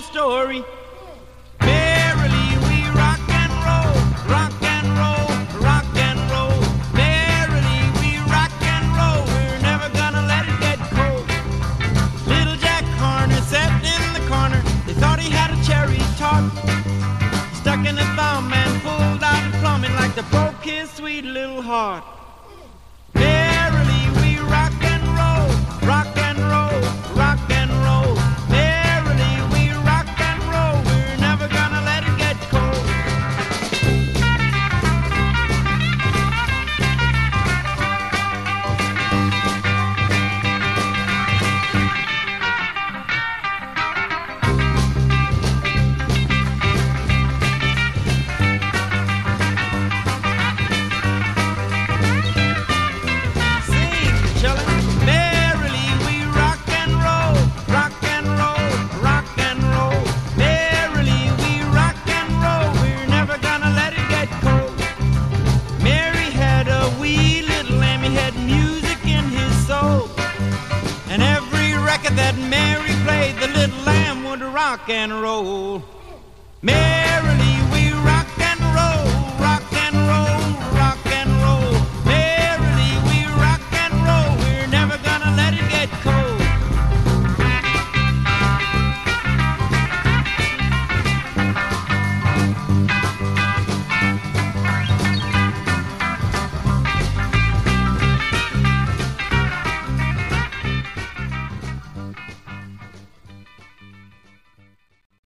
old story. Merrily we rock and roll, rock and roll, rock and roll. Merrily we rock and roll, we're never gonna let it get cold. Little Jack Horner sat in the corner, they thought he had a cherry tart. Stuck in a thumb and pulled out the plumbing like they broke his sweet little heart. Merrily we rock and roll, rock and roll, rock and roll. Merrily we rock and roll, we're never gonna let it get cold. That Mary played, the little lamb would rock and roll. Merrily